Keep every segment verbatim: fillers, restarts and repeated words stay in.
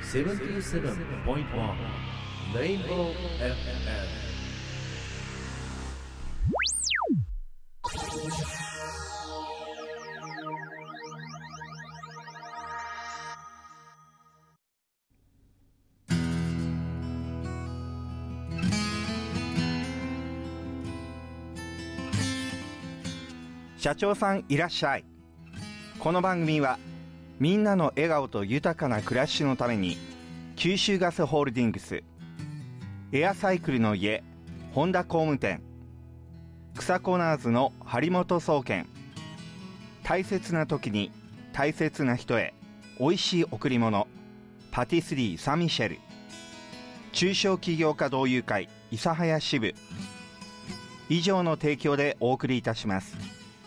セブンティーセブンポイントワン レインボー エフエム。 社長さんいらっしゃい。この番組はみんなの笑顔と豊かな暮らしのために九州ガスホールディングス、エアサイクルの家本田工務店、草コナーズの張本総研、大切な時に大切な人へおいしい贈り物パティスリーサンミシェル、中小企業家同友会諫早支部以上の提供でお送りいたします。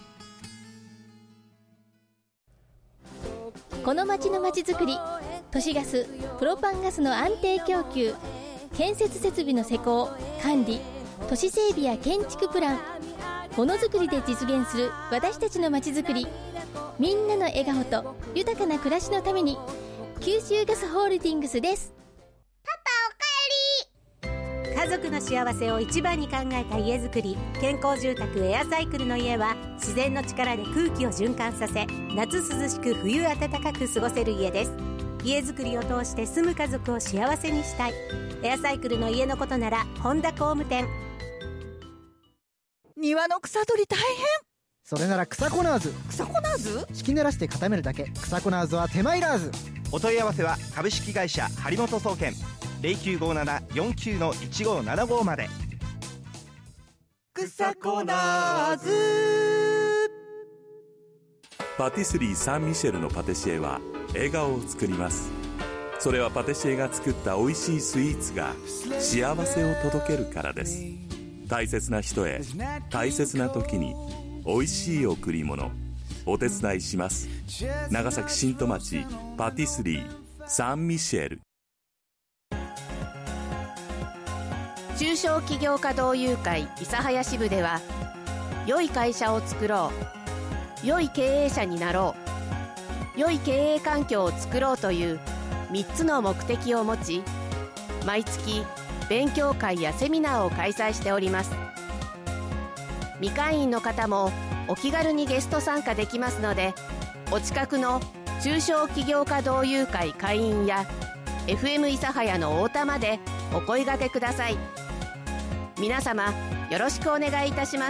この町のまちづくり、都市ガス、プロパンガスの安定供給、建設設備の施工、管理、都市整備や建築プラン、ものづくりで実現する私たちのまちづくり、みんなの笑顔と豊かな暮らしのために九州ガスホールディングスです。 パパおかえり。家族の幸せを一番に考えた家づくり、健康住宅エアサイクルの家は自然の力で空気を循環させ、夏涼しく冬暖かく過ごせる家です。家づくりを通して住む家族を幸せにしたい。エアサイクルの家のことなら本田工務店。 庭の草取り大変。 それなら草コナーズ。 草コナーズ？ 敷き濡らして固めるだけ。草コナーズは手間いらず。 お問い合わせは株式会社張本総研 ゼロきゅうごななよんきゅうのいちごななご まで。 草コナーズ。 パティスリーサンミシェルのパティシエは笑顔を作ります。それはパティシエが作った美味しいスイーツが幸せを届けるからです。大切な人へ大切な時に美味しい贈り物、お手伝いします。長崎新戸町パティスリーサンミシェル。 中小企業家同友会諫早支部では、良い会社を作ろう、良い経営者になろう、良い経営環境を作ろうというみっつの目的を持ち、毎月勉強会やセミナーを開催しております。未会員の方もお気軽にゲスト参加できますので、お近くの中小企業家同友会会員や エフエム 諫早の太田までお声掛けください。皆様よろしくお願いいたします。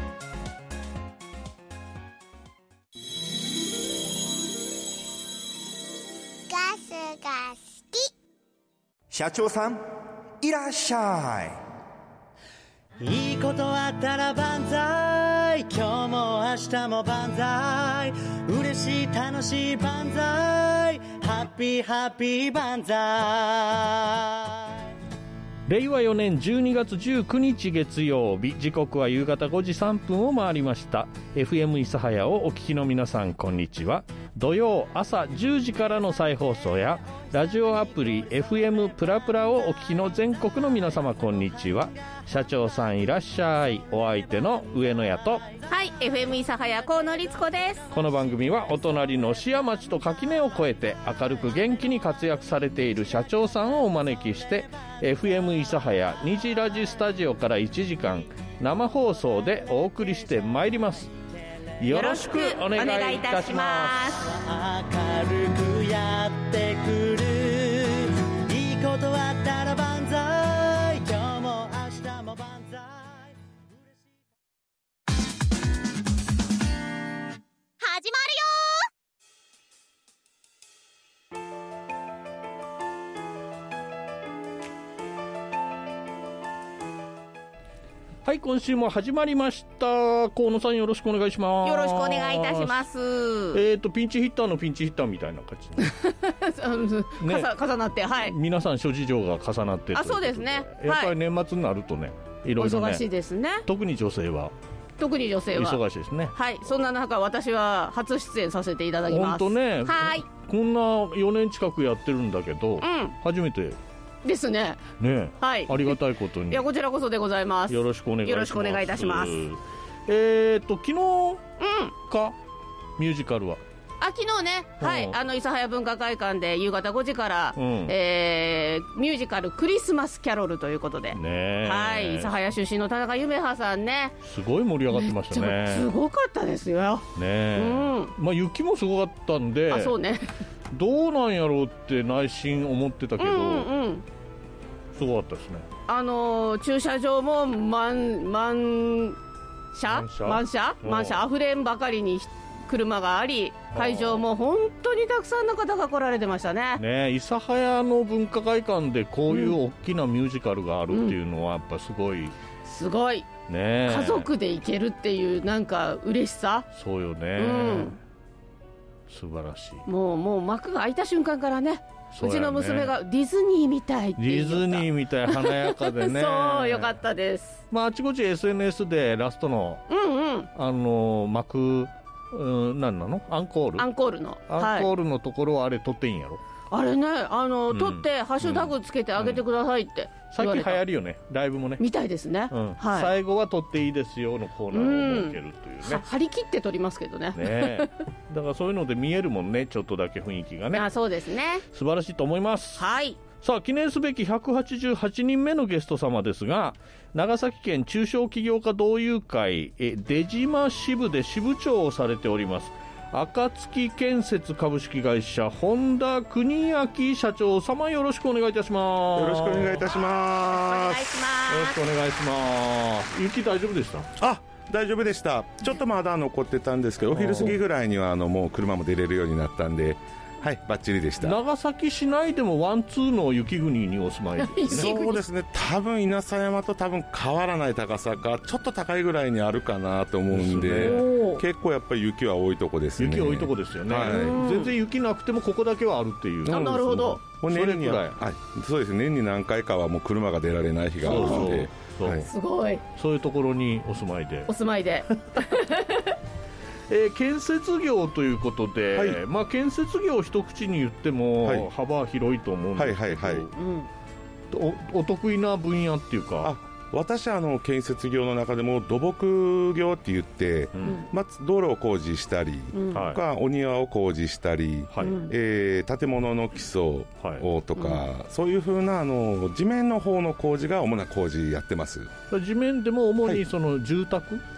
ガスが好き。 社長さんいらっしゃい。いいことあったら万歳、今日も明日も万歳、嬉しい楽しい万歳、ハッピーハッピー万歳。 れいわよねんじゅうにがつじゅうくにち月曜日、時刻は夕方ごじさんぷんを回りました。 エフエム 諫早をお聞きの皆さん、こんにちは。土曜朝じゅうじからの再放送やラジオアプリ エフエム プラプラをお聞きの全国の皆様、こんにちは。社長さんいらっしゃい。お相手の上野屋と、 はい、 エフエム 諫早河野律子です。 この番組はお隣の市谷町と垣根を越えて明るく元気に活躍されている社長さんをお招きして、 エフエム 諫早虹ラジスタジオからいちじかん生放送でお送りしてまいります。よろしくお願いいたします。 明るくやってくる、いいことあったら万歳、今日も明日も万歳。 始まるよ。 はい、今週も始まりました。河野さんよろしくお願いします。 よろしくお願いいたします。 えーとピンチヒッターのピンチヒッターみたいな感じね、重なって、はい、 皆さん諸事情が重なってということで、 あ、そうですね、 やっぱり年末になるとね、いろいろね、 お忙しいですね。 特に女性は特に女性は忙しいですね。 はい、そんな中私は初出演させていただきます。 本当ね、 はい、 こんなよねん近くやってるんだけど、うん、初めてですね。 ね、 はい、 ありがたいことに。 いや、こちらこそでございます。 よろしくお願いします。 よろしくお願いいたします。 えーと昨日か、うん、ミュージカルはあ昨日ね、はい、あの諫早文化会館で夕方ごじから、うん、えー、ミュージカルクリスマスキャロルということで、ね、はい、諫早出身の田中夢葉さんね、 すごい盛り上がってましたね。 すごかったですよね、うん、まあ雪もすごかったんで、 あそうねどうなんやろうって内心思ってたけど、うんうん、すごかったですね。 あのー、駐車場も満満車満車満車あふれんばかりに車があり、会場も本当にたくさんの方が来られてましたね。 ね、諫早の文化会館でこういう大きなミュージカルがあるっていうのはやっぱすごい、うん、 すごい、ね、家族で行けるっていうなんか嬉しさ。 そうよね、うん、素晴らしい。 もうもう幕が開いた瞬間からね、うちの娘がディズニーみたいって言った。 ディズニーみたい、華やかでねそうよかったです。 まあ、あちこち エスエヌエス でラストの、うんうん、あの幕、うん、何なのアンコールアンコールのアンコールのところはあれ撮っていいんやろ、 はい、あれね、あの、うん、撮ってハッシュタグつけてあげてくださいって最近流行るよね、ライブもねみたいですね、うん、はい、 最後は撮っていいですよのコーナーを設けるというね、うん、 張り切って撮りますけど ね, ねだからそういうので見えるもんね、ちょっとだけ雰囲気がね。 あ、そうですね、 素晴らしいと思います。 はい。 さあ記念すべきひゃくはちじゅうはちにんめのゲスト様ですが、長崎県中小企業家同友会え出島支部で支部長をされております暁建設株式会社本田邦明社長様、よろしくお願いいたします。 よろしくお願いいたします。 よろしくお願いします。雪大丈夫でした？ あ、大丈夫でした。ちょっとまだ残ってたんですけど、お昼過ぎぐらいにはあのもう車も出れるようになったんで、はい、バッチリでした。 長崎市内でもワンツーの雪国にお住まいですね。 そうですね、多分稲佐山と多分変わらない高さかちょっと高いぐらいにあるかなと思うんで、結構やっぱり雪は多いとこですね。 雪多いとこですよね、はい、全然雪なくてもここだけはあるっていう。 あ、なるほど。 もう年には、はい、そうですね、年に何回かはもう車が出られない日があるので、 そうそう、はい、すごい。 そういうところにお住まいでお住まいでえー、建設業ということで、はい、まあ、建設業を一口に言っても幅広いと思うんですけど、はいはいはい、お, お得意な分野っていうか。 あ、私はあの建設業の中でも土木業って言って、うん、まあ、道路を工事したり、うん、とかお庭を工事したり、はい、えー、建物の基礎をとか、はい、うん、そういうふうなあの地面の方の工事が主な工事やってます。 地面でも主にその住宅、はい、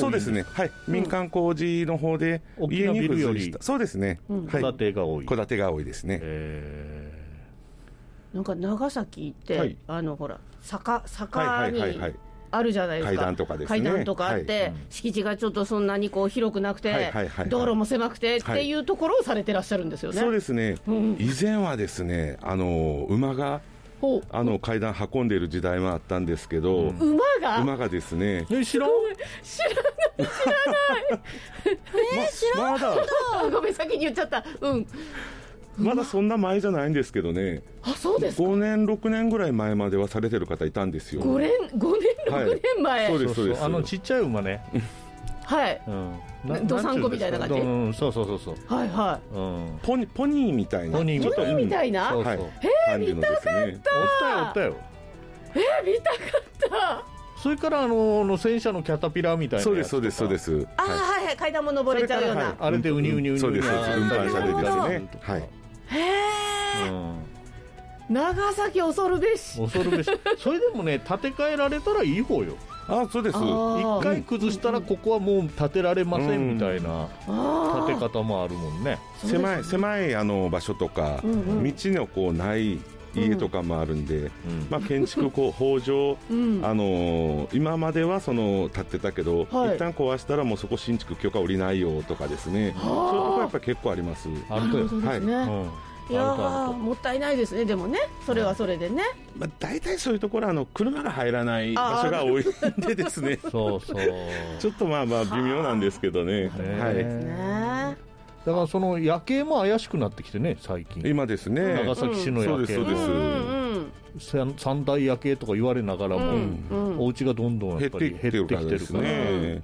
そうですね、はい、民間工事の方で家に付随した、そうですね、 うん、はい、戸建てが多い。 戸建てが多いですね。 えー、なんか長崎って、はい、あのほら坂坂にあるじゃないですか、 階段とかですね、 階段とかあって、はい、敷地がちょっとそんなにこう広くなくて、はいはいはいはい、道路も狭くてっていうところをされてらっしゃるんですよね。 そうですね、うん、以前はですね、あの馬があの階段運んでいる時代もあったんですけど、うん、 馬が馬がですね、 え、知らん知らない知らないえー、知らんかった、 ごめん先に言っちゃった。うん、 まだそんな前じゃないんですけどね。 あ、そうですか。 ごねんろくねんぐらい前まではされてる方いたんですよ。 ごねんろくねんまえ、 はい、そうですそうです。 あのちっちゃい馬ねはい、うん、どさんこみたいな感じ、 うん、そうそうそうそう、 はいはい、 うん、ポニ、ポニーみたいな、 ポニーみたいな、 そうそう、はい、 えー、見たかった、おったよおったよ、 えー、見たかった。 それからあのの戦車のキャタピラーみたいなやつとか、 そうですそうですそうです、 あ、はい、はいはい、階段も登れちゃうような、はい、 あれでウニウニウニ、 そうですそうです、運搬車でですね、はい、 へえ、うん、長崎恐るべし、 恐るべしそれでもね、建て替えられたらいい方よ。 あ、そうです。 一回崩したらここはもう建てられませんみたいな建て方もあるもんね。 狭い狭いあの場所とか、うんうん、道のこうない家とかもあるんで、うん、まあ、建築工法上、うん、あのー、今まではその建ってたけど、はい、一旦壊したらもうそこ新築許可下りないよとかですね、そういうところやっぱり結構あります。 あるとですね、 はい、うん、 いやー、もったいないですね。でもね、それはそれでね、 まあ、大体そういうところはあの車が入らない場所が多いんでですねそうそう、 ちょっとまあまあ微妙なんですけどね、はい、 ね、 だからその夜景も怪しくなってきてね、最近今ですね、 長崎市の夜景、 そうですそうです、 うん、三大夜景とか言われながらも、うん、お家がどんどんやっぱり減ってきてるから、 ね、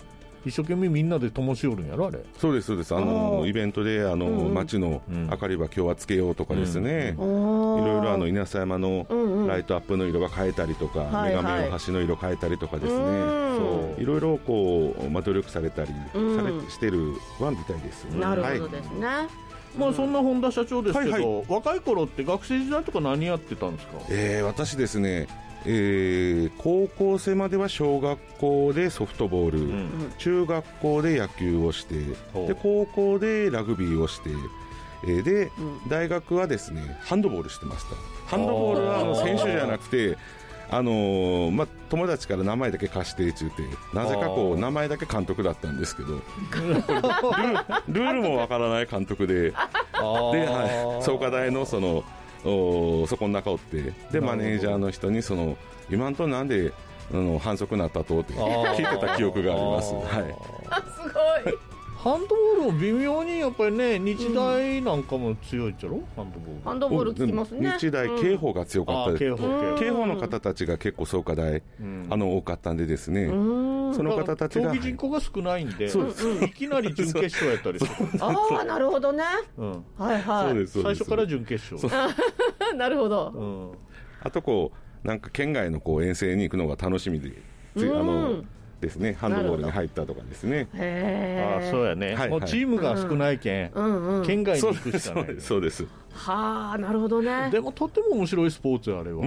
一生懸命みんなで灯しおるんやろあれ。 そうですそうです。あのイベントであの、うん、街の明かりは今日はつけようとかですね、うん、いろいろあの稲佐山のライトアップの色が変えたりとか、うんうん、女神の橋の色変えたりとかですね、そういろいろこう、まあ、努力されたり、うん、されしてるはみたいです、ね、 なるほどですね、はい。 まあ、そんな本田社長ですけど、はいはい、若い頃って学生時代とか何やってたんですか？ えー、私ですね、えー、高校生までは小学校でソフトボール、うん、中学校で野球をして、で高校でラグビーをして、えー、で、うん、大学はですねハンドボールしてました。ハンドボールはあの選手じゃなくて、あのーま、友達から名前だけ貸してちゅうて、なぜかこう名前だけ監督だったんですけどルールールもわからない監督で、で、はい、創価大のそのおそこの中おって、でマネージャーの人にその今んとなんであの反則になったとって聞いてた記憶があります。はい、 すごい。 ハンドボールも微妙にやっぱりね、日大なんかも強いっちゃろ、うん、ハンドボール。 ハンドボール聞きますね。 日大、刑法が強かったです。刑法、刑法の方たちが結構創価大、うん、あの多かったんでですね、その方たちが競技人口が少ないんで、そうです、いきなり準決勝やったりする。 ああ、なるほどね、うん、はいはい、 そうですそうです。 最初から準決勝なるほど、 うん、あとこうなんか県外のこう遠征に行くのが楽しみで、つあのですね、ハンドボールに入ったとかですね。 へあ、そうやね、はいはい、もうチームが少ないけん、うんうん、県外に行くしかない。 そうです。 はあ、なるほどね。 でもとっても面白いスポーツあれは、 うん、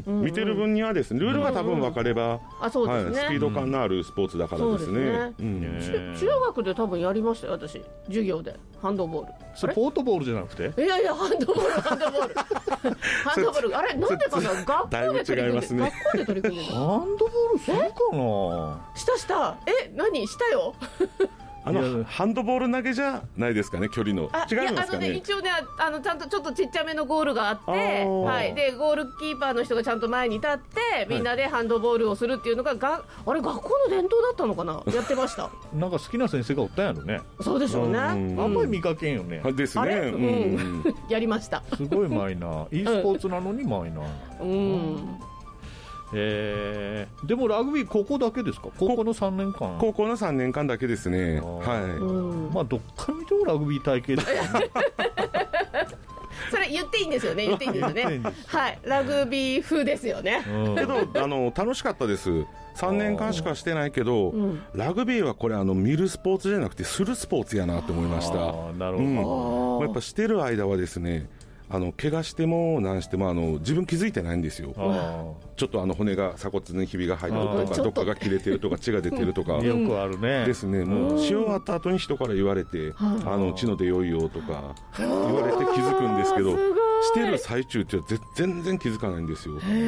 うん、見てる分にはですね、ルールが多分分かれば、うんうん、 あ、そうですね、 はい、スピード感のあるスポーツだからですね、うん、 ですね、うん、中学で多分やりましたよ、私授業でハンドボール。 それポートボールじゃなくて、 いやいや、ハンドボールハンドボールハンドボール、あれなんでかな、学校で取り組んで、学校で取り組んでハンドボールするかな。 したした、え、何したよあのハンドボール投げじゃないですかね、距離の。違いますかね。 いや、あのね、一応ね、あのちゃんとちょっとちっちゃめのゴールがあって、はい、でゴールキーパーの人がちゃんと前に立ってみんなでハンドボールをするっていうのが、があれ学校の伝統だったのかな、やってましたなんか好きな先生がおったんやろね。 そうでしょうね、うん、 あんまり見かけんよね。 ですね、 うん、やりました。 すごいマイナー、e スポーツなのにマイナー、うんうん、えー、でもラグビー高校だけですか？高校のさんねんかん。 高校のさんねんかんだけですね。はい、 うん、まあどっから見てもラグビー体系ですよねそれ言っていいんですよね、言っていいんですよねはい、ラグビー風ですよね、 うん、けどあの楽しかったです。さんねんかんしかしてないけど、うん、ラグビーはこれあの見るスポーツじゃなくてするスポーツやなと思いました。 あ、なるほど、 うん、やっぱしてる間はですね、あの怪我しても何してもあの自分気づいてないんですよ。ちょっとあの骨が鎖骨にひびが入ってるとか、どっかが切れてるとか血が出てるとかよくあるね。 ですね。もう血を割った後に人から言われて、あの血の出よいよとか言われて気づくんですけど、してる最中って全然気づかないんですよ。もう、うん、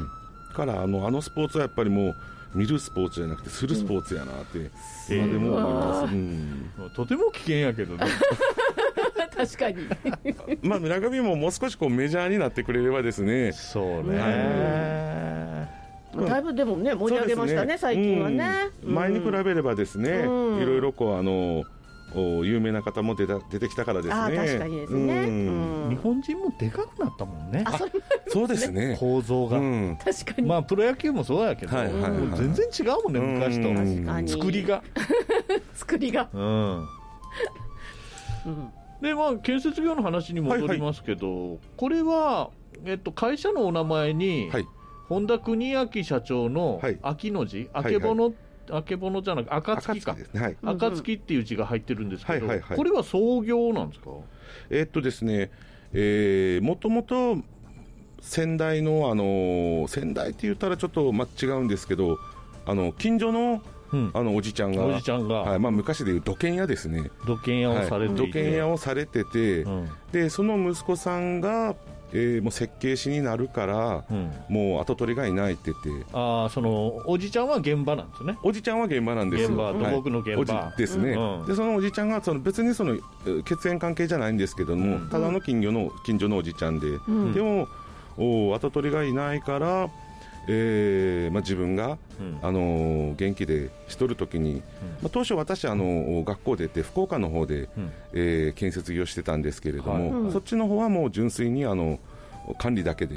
からあのあのスポーツはやっぱりもう見るスポーツじゃなくてするスポーツやなって今でも思います、うん、 とても危険やけどね確かにまあラグビーももう少しこうメジャーになってくれればですね。 そうね、 まあ、だいぶでもね盛り上げました ね, ね最近はね、 うん、前に比べればですね、うん、いろいろこうあの有名な方も 出, た出てきたからですね。 あ、確かにですね、 うん、日本人もでかくなったもんね。 あ、そうですね、 構造が、うん、 確かに。 まあプロ野球もそうやけど、はいはいはい、もう全然違うもんね、昔と。 確かに作りが作りが、うんうんでまあ、建設業の話に戻りますけど、はいはい、これは、えっと、会社のお名前に、はい、本田邦明社長の秋の字、あけぼの、あけぼのじゃなくて暁か、暁、はい、暁っていう字が入ってるんですけど、はいはいはい、これは創業なんですか？ えー、っとですね、えー、もともと先代の、あのー、先代って言ったらちょっと、ま、違うんですけど、あの近所のうん、あのおじちゃんが、 おじちゃんが、 はい、まあ、昔でいう土建屋ですね。 土建屋をされていて、 はい、土建屋をされてて、うん、でその息子さんが、えー、もう設計士になるから、うん、もう後取りがいないって言って、 あ、そのおじちゃんは現場なんですね。 おじちゃんは現場なんです。 現場、土木の現場、 はい、ですね、うん、でそのおじちゃんがその別にその血縁関係じゃないんですけども、うん、ただの近所の近所のおじちゃんで、うん、でもお後取りがいないからえーまあ、自分が、うん、あのー、元気でしとるときに、うん、まあ、当初私、あのー、学校出て福岡の方で、うん、えー、建設業してたんですけれども、はい、そっちの方はもう純粋にあの管理だけで、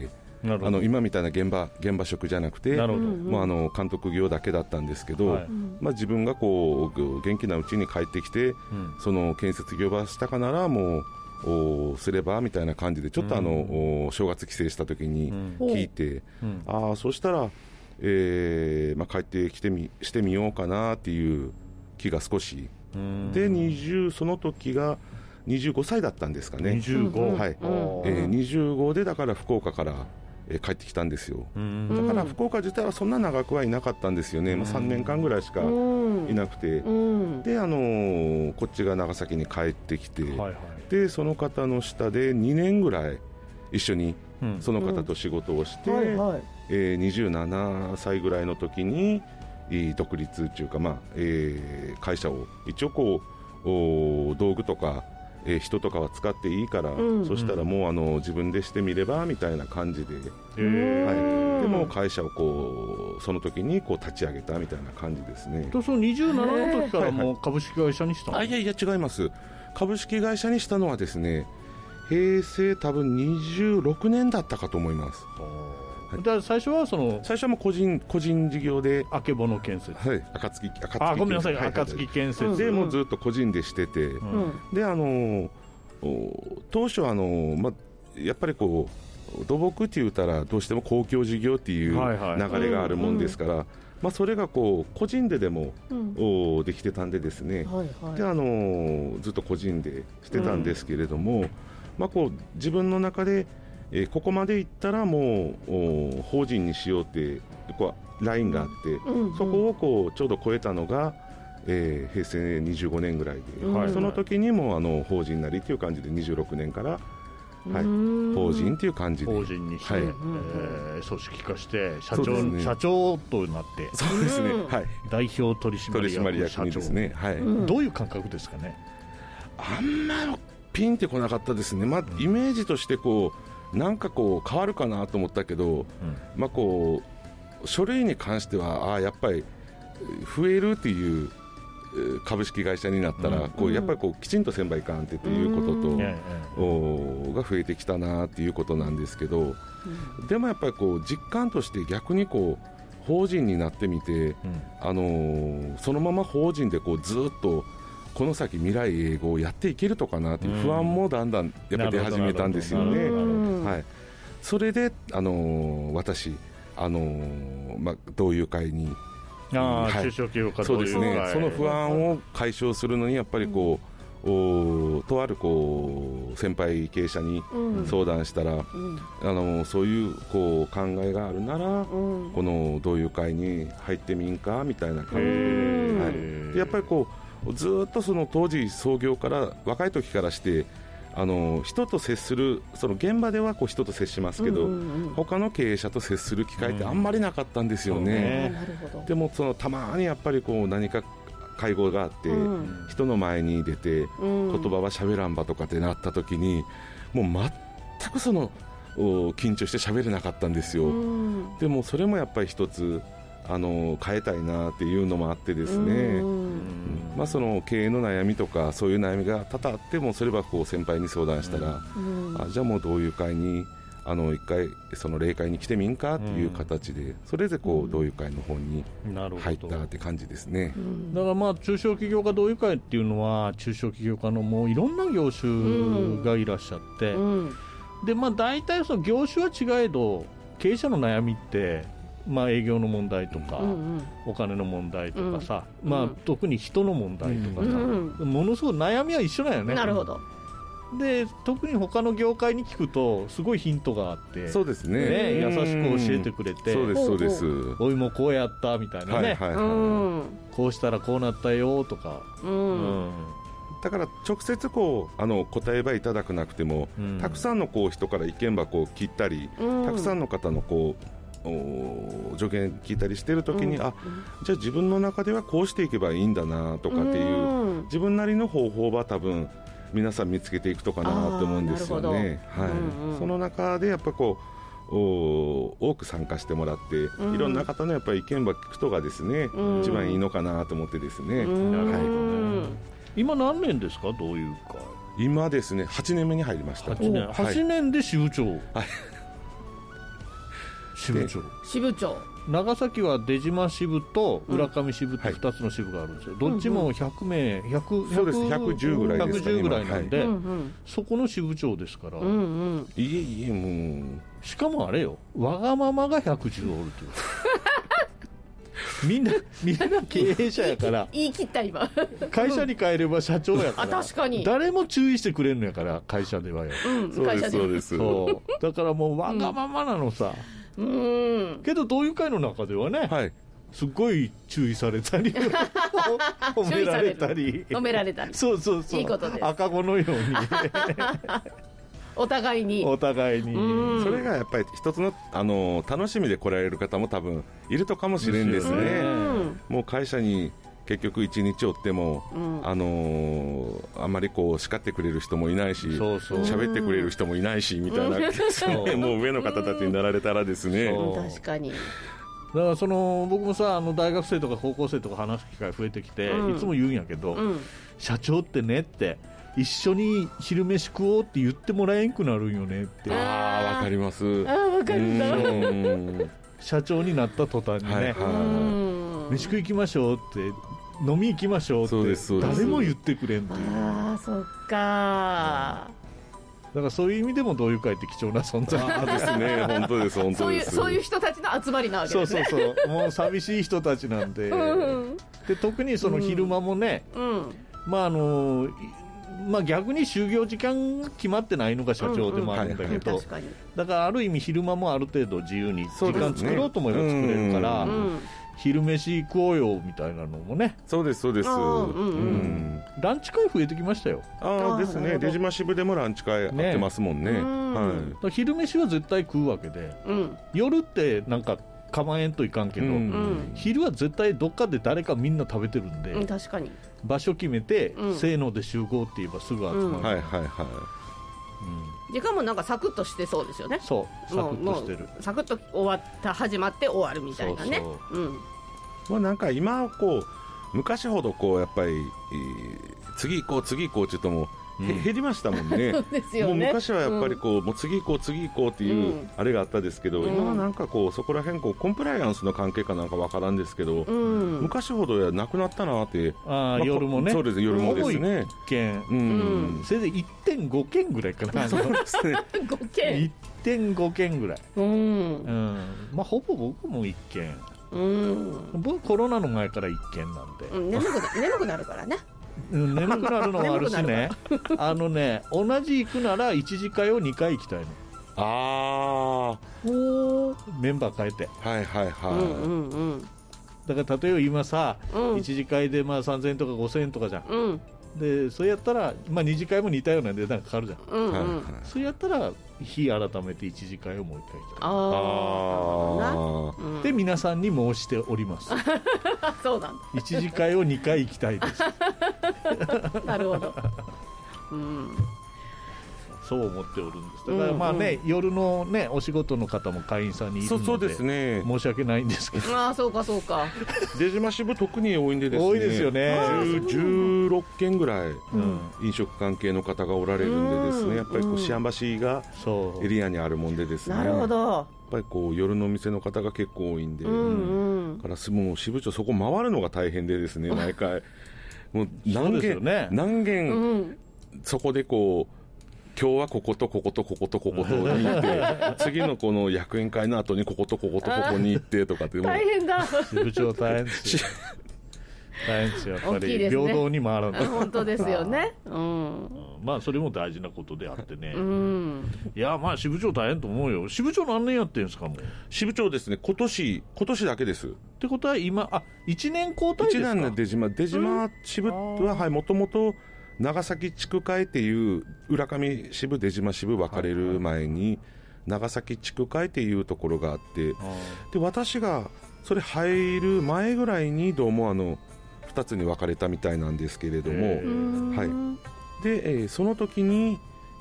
あの今みたいな現場現場職じゃなくて、もうあの監督業だけだったんですけど、はい、まあ、自分がこう元気なうちに帰ってきて、うん、その建設業場したかならもうすればみたいな感じでちょっとあの、うん、正月帰省した時に聞いて、うん、ああそうしたら、えーまあ、帰ってきてみしてみようかなっていう気が少し、うん、でにじゅうその時がにじゅうごさいだったんですかね。 にじゅうご、 はい、えー、にじゅうごでだから福岡から、えー、帰ってきたんですよ。だから福岡自体はそんな長くはいなかったんですよね、まあ、さんねんかんぐらいしかいなくて、で、あのー、こっちが長崎に帰ってきて、はいはい、でその方の下でにねんぐらい一緒にその方と仕事をして、うんはいはい、えー、にじゅうななさいぐらいの時に独立というか、まあえー、会社を一応こう道具とかえー、人とかは使っていいから、うんうん、そしたらもうあの自分でしてみればみたいな感じで、はい、でも会社をこうその時にこう立ち上げたみたいな感じですね。 とそのにじゅうななの時からもう株式会社にしたの？ はいはい、あいやいや違います。株式会社にしたのはですね、平成多分にじゅうろくねんだったかと思います。 だから最初はその最初はもう個人個人事業であけぼの建設、 はい、暁暁あごめんなさい、はい、暁建設でもうずっと個人でしてて、うん、であの当初あの、ま、やっぱりこう土木って言ったらどうしても公共事業っていう流れがあるもんですから、はいはい、まあ、それがこう個人ででも、うん、できてたんでですね、はいはい、であのずっと個人でしてたんですけれども、うん、まあ、こう自分の中でえー、ここまでいったらもう法人にしようってこうラインがあって、うんうん、そこをこうちょうど超えたのが、えー、平成にじゅうごねんぐらいで、はい、その時にもあの法人なりという感じでにじゅうろくねんから、はい、法人という感じで法人にして、はい、えー、組織化して社長、ね、社長となってそうですね、はい、 代表取締役社長ですね、はい、 どういう感覚ですかね。 あんまピンってこなかったですね、まあ、イメージとしてこうなんかこう変わるかなと思ったけど、うん、まあ、こう書類に関してはあやっぱり増えるっていう株式会社になったら、うん、こうやっぱりこうきちんとせんばいかんっていうことと、うん、が増えてきたなっていうことなんですけど、うん、でもやっぱりこう実感として逆にこう法人になってみて、うん、あのー、そのまま法人でこうずっとこの先未来永劫をやっていけるとかなという不安もだんだんやっぱり出始めたんですよね。はい、それで、あのー、私、あのーまあ、同友会にあ、はい、中小企業家同友会、そうですね、 その不安を解消するのにやっぱりこう、うん、とあるこう先輩経営者に相談したら、うん、あのそういうこう考えがあるなら、うん、この同友会に入ってみんかみたいな感じで、はい、やっぱりこうずっとその当時創業から若い時からしてあの人と接するその現場ではこう人と接しますけど、うんうんうん、他の経営者と接する機会ってあんまりなかったんですよね、うん、でもそのたまにやっぱりこう何か会合があって、うん、人の前に出て、うん、言葉は喋らんばとかってなった時にもう全くその緊張して喋れなかったんですよ、うん、でもそれもやっぱり一つあの変えたいなっていうのもあってですね、うん、まあ、その経営の悩みとかそういう悩みが多々あってもそれはこう先輩に相談したら、うん、あじゃあもう同友会にあの一回その例会に来てみんかっていう形で、うん、それでこう同友会の方に入ったって感じですね、うん、 だからまあ中小企業家同友会っていうのは中小企業家のもういろんな業種がいらっしゃって、うん、でまあ大体その業種は違えど経営者の悩みってまあ、営業の問題とか、うんうん、お金の問題とかさ、うん、まあ、特に人の問題とかさ、うんうん、ものすごい悩みは一緒だよね。 なるほど。 で特に他の業界に聞くとすごいヒントがあって、 そうです ね, ね優しく教えてくれて、 そうですそうです、 おいもこうやったみたいなね、はいはいはい、こうしたらこうなったよとか、うんうん、 だから直接こうあの答えばいただくなくても、うん、たくさんのこう人から意見箱を切ったり、うん、たくさんの方のこう助言聞いたりしてるときに、うん、あじゃあ自分の中ではこうしていけばいいんだなとかっていう、うん、自分なりの方法は多分皆さん見つけていくとかなと思うんですよね、はい、うんうん、その中でやっぱこう多く参加してもらって、うん、いろんな方のやっぱり意見ば聞くとがですね、うん、一番いいのかなと思ってですね、うん、はい、 うん、今何年ですかどういうか。 今ですねはちねんめに入りました。 はちねん、はい、はちねんで支部長、はい支部長支部長長崎は出島支部と浦上支部ってふたつの支部があるんですよ、うん、どっちもひゃくめいひゃく、 そうですひゃくじゅうぐらいですか、ね、 ひゃくじゅうぐらいなんで、 はい、 そこの支部長ですから、うんうん、 いえいえもうしかもあれよわがままがひゃくじゅうおるというみんなみんな経営者やから言い切った今会社に帰れば社長やから、 あ確かに誰も注意してくれるのやから会社ではよ、 うん、 そうですそうですそうだからもうわがままなのさ、 うん、 けど同友会の中ではね、はい、すごい注意されたり褒められたり褒められたりそうそうそう、いいことです、赤子のようにお互いにお互いに、 うん、それがやっぱり一つの、あの楽しみで来られる方も多分いるとかもしれんですね、うん、もう会社に結局一日おっても、うん、あのー、あまりこう叱ってくれる人もいないし、そうそう喋ってくれる人もいないしみたいな、うん、もう上の方たちになられたらですね、 確かに。 だからその僕もさあの大学生とか高校生とか話す機会増えてきて、うん、いつも言うんやけど、うん、社長ってねって一緒に昼飯食おうって言ってもらえんくなるんよねって。 ああわかります。 ああわかるんだ。 社長になった途端にね、はいはい、飯食い行きましょうって飲み行きましょうって誰も言ってくれんっていう。 ああそっか、 だからそういう意味でも同友会って貴重な存在あですね本当です本当です。 そういうそういう人たちの集まりなわけですね。 そうそうそうもう寂しい人たちなんで、うん、で特にその昼間もね、うん、まああのまあ、逆に就業時間決まってないのが社長でもあるんだけど、だからある意味昼間もある程度自由に時間作ろうと思えば作れるから、ね、うん、昼飯食おうよみたいなのもね。 そうですそうです、うんうん、 ランチ会増えてきましたよ。 ああですね、出島支部でもランチ会あってますもんね、ね、 はい、昼飯は絶対食うわけで、うん、夜ってなんか構えんといかんけど、うん、昼は絶対どっかで誰かみんな食べてるんで、 うん、確かに場所決めて、うん、せーので集合って言えばすぐ集まる、うん、 はいはいはい、うん、 時間もなんかサクッとしてそうですよね。 そうサクッとしてる、 サクッと終わった始まって終わるみたいなね。そうそう、うん、 まあ、なんか今こう昔ほどこうやっぱり、えー、次行こう次行こうって言うともうん、減りましたもんね。 そうですよね。 もう昔はやっぱりこう、うん、もう次行こう次行こうっていうあれがあったですけど、うん、今はなんかこうそこら辺こうコンプライアンスの関係かなんかわからんですけど、うん、昔ほどやなくなったなって。 あ、まあ、夜もね。 そうです夜もですね。 いっけん、うんうん、せいぜい いってんご 件ぐらいかな。 そうですね。 ごけんいってんご 件ぐらい、うんうん、まあほぼ僕もいっけん、うん、僕コロナの前からいっけんなんで、 うん、眠くな、眠くなるからね。 うん、眠くなるのもあるしねあのね同じ行くならいち次会をにかい行きたいの。 ああおメンバー変えて、 はいはいはい、うんうんうん、 だから例えば今さ、うん、いち次会でまあさんぜんえんとかごせんえんとかじゃん、うん、でそれやったら、まあ、に次会も似たような値段かかるじゃん、うんうん、はいはい、それやったら日改めていち次会をもう一回行きたい。 ああで皆さんに申しておりますそうなんだ、 いち次会をにかい行きたいですなるほど、うん、 そう思っておるんです。だからまあね、うんうん、夜のねお仕事の方も会員さんにいるので、 そうですね、 申し訳ないんですけど、 ああそうかそうか出島支部特に多いんでですね、 多いですよね、 じゅうろっけんぐらい、うん、飲食関係の方がおられるんでですね、やっぱりこうシアン橋がエリアにあるもんでですね、 なるほど、 やっぱりこう夜の店の方が結構多いんで、うんうん、からもう支部長そこ回るのが大変でですね、毎回もう何軒、ね、何軒、うん、そこでこう今日はこことこことこことこことに行って次のこの役員会の後にこことこことここに行ってとかってもう大変だ、 支部長大変ですよ大変ですよ、やっぱり、ね、平等に回らない本当ですよね、うん、 まあそれも大事なことであってね、うん、いやまあ支部長大変と思うよ。支部長何年やってるんですか。もう支部長ですね、今年今年だけです。 ってことは今あいちねん交代ですか。いちねんで出島出島支部は、はい、もともと長崎地区会っていう浦上支部出島支部分かれる前に長崎地区会っていうところがあって、で私がそれ入る前ぐらいにどうもあのふたつに分かれたみたいなんですけれども、はい、で、えー、その時に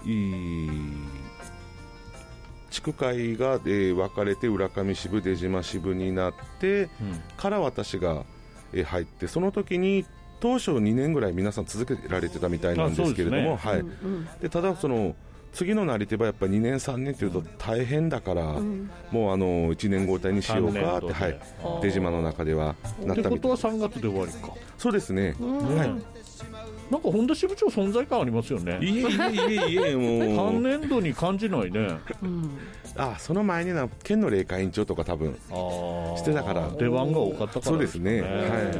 地区会が、えー、分かれて浦上支部出島支部になって、うん、から私が、えー、入って、その時に当初にねんぐらい皆さん続けられてたみたいなんですけれども、はい、でただその次のなり手はやっぱりにねんさんねんというと大変だから、うん、もうあのいちねん交代にしようかって、はい、出島の中ではなったみたい。 ってことはさんがつで終わりか。 そうですね、はい、 なんか本田支部長存在感ありますよね。 いえいえいえいえもう単年度に感じないね、 うん、あその前にな県の霊会委員長とか多分してたから出番が多かったからですね。 そうですね、はい、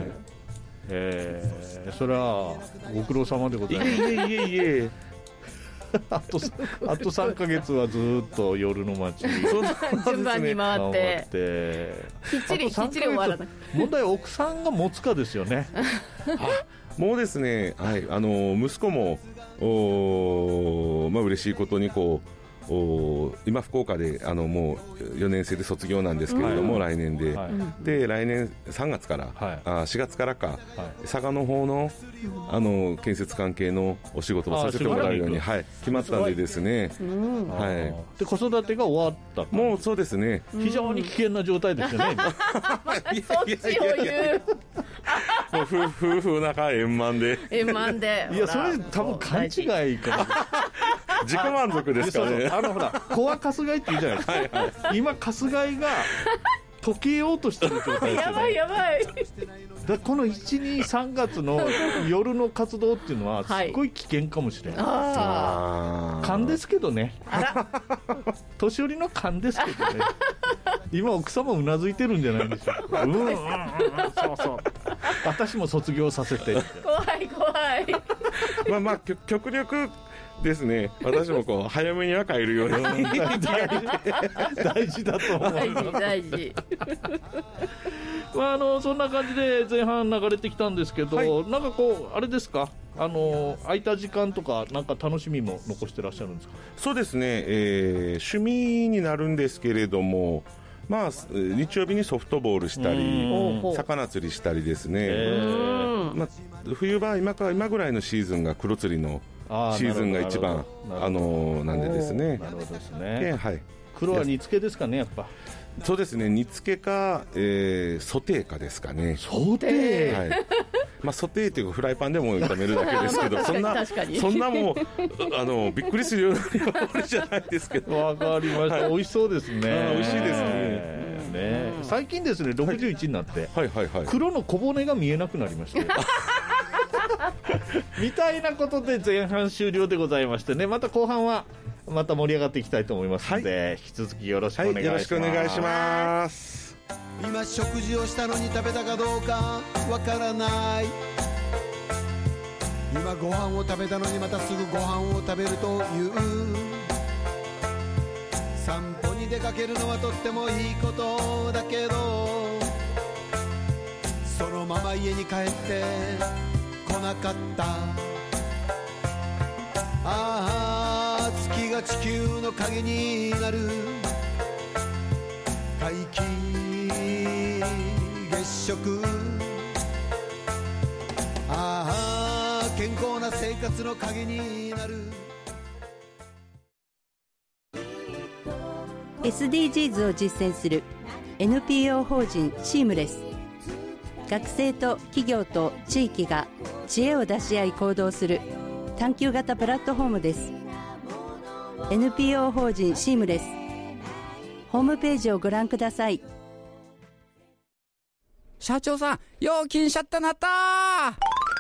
えー、それはご苦労様でございます。 いえいえいえあとあとさんかげつはずっと夜の街順番に回ってきっちりきっちり終わらない。 問題は奥さんが持つかですよね。 もうですね、はい、あの息子もお、まあ嬉しいことにこうお今福岡であのもうよねん生で卒業なんですけれども、はい、来年で、はい、で来年さんがつから、はい、あしがつからか、はい、佐賀の方の、あの建設関係のお仕事をさせてもらうように、はい、決まったんでですね、はい、 で子育てが終わったもうそうですね、 非常に危険な状態ですよね。 そっちを言うもう夫婦仲円満で円満でいやそれ多分勘違いか自己満足ですかね。そうそうあのほら子はかすがいって言うじゃないですか。はい、はい、今かすがいが溶けようとしてる状態ですよね。 やばいやばい。 だこのいち、に、さんがつの夜の活動っていうのはすっごい危険かもしれない、はい、勘ですけどね。あら年寄りの勘ですけどね。今奥様うなずいてるんじゃないでしょうか。うんうんうん、そうそう私も卒業させて怖い怖いまあまあ極力ですね、私もこう早めには帰るように大事, 大事だと思う。 大事大事まあ、あのそんな感じで前半流れてきたんですけど、はい、なんかこうあれですか、あの空いた時間とかなんか楽しみも残してらっしゃるんですか。 そうですね、えー、趣味になるんですけれども、まあ、日曜日にソフトボールしたり魚釣りしたりですね、まあ、冬場 今, か今ぐらいのシーズンが黒釣りのシーズンが一番あのなんでですね。 なるほどですね、 はい、 黒は煮付けですかね。やっぱそうですね、煮付けか、えー、ソテーかですかね。 ソテー、 はい、まあ、ソテーっていうかフライパンでも炒めるだけですけどそんなそんなもうあのびっくりするような料理じゃないですけど。 わかりました、はい、美味しそうですね。 美味しいですね。 ね、最近ですねろくじゅういちになって、 はいはいはいはい、 黒の小骨が見えなくなりましたみたいなことで前半終了でございましてね、また後半はまた盛り上がっていきたいと思いますので、はい、引き続きよろしくお願いします、はい、よろしくお願いします。 今食事をしたのに食べたかどうかわからない。今ご飯を食べたのにまたすぐご飯を食べるという。散歩に出かけるのはとってもいいことだけど、そのまま家に帰って来なかった。ああ月が地球の影になる。皆既月食。ああ健康な生活の影になる。 エスディージーズ を実践する エヌピーオー 法人シームレス。学生と企業と地域が知恵を出し合い行動する探究型プラットフォームです。 エヌピーオー 法人シームレス、ホームページをご覧ください。 社長さん、料金しちゃったなったー。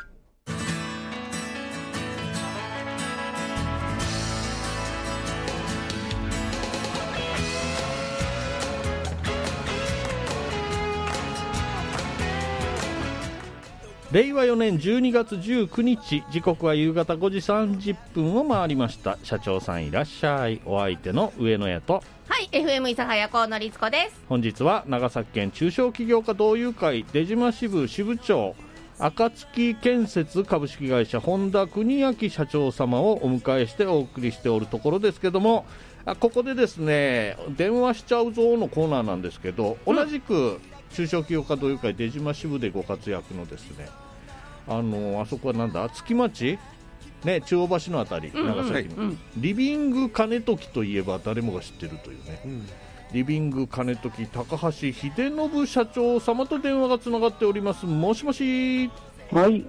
れいわよねんじゅうにがつじゅうくにち、時刻は夕方ごじさんじゅっぷんを回りました。社長さんいらっしゃい。お相手の上野屋と、 はい、エフエム 諫早河野律子です。 本日は長崎県中小企業家同友会出島支部支部長、暁建設株式会社本田邦明社長様をお迎えしてお送りしておるところですけども、あここでですね、電話しちゃうぞのコーナーなんですけど、同じく中小企業家同友会出島支部でご活躍のですね、あのあそこはなんだ、月町ね、中央橋のあたり、長崎の、うんうん、リビング金時といえば誰もが知ってるというね、うん、リビング金時高橋秀信社長様と電話がつながっております。もしもし。 はい、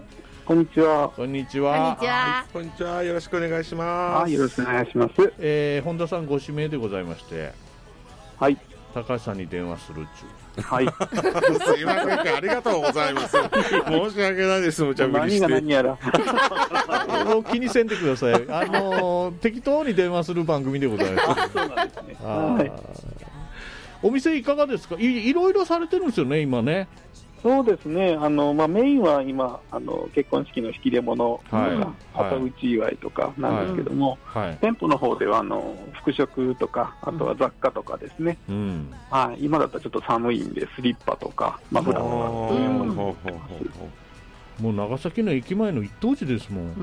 こんにちは。 こんにちは。 こんにちは。 こんにちは。よろしくお願いします。 よろしくお願いします。 えー、本田さんご指名でございまして、 はい。 高橋さんに電話するっちゅう。 はい。 すいません、ありがとうございます。申し訳ないです、無茶ぶりして。 何が何やら。 もう気にせんでください。あのー、適当に電話する番組でございます。 そうなんですね。 はい。お店いかがですか。い、いろいろされてるんですよね、今ね。 そうですね、あのまあ、メインは今あの結婚式の引き出物とか、はい、旗打ち祝いとかなんですけども、はいはい、店舗の方ではあの服飾とか、あとは雑貨とかですね、うん、はい、今だったらちょっと寒いんでスリッパとかマフラーとかというものももう長崎の駅前の一等地ですもん、うん、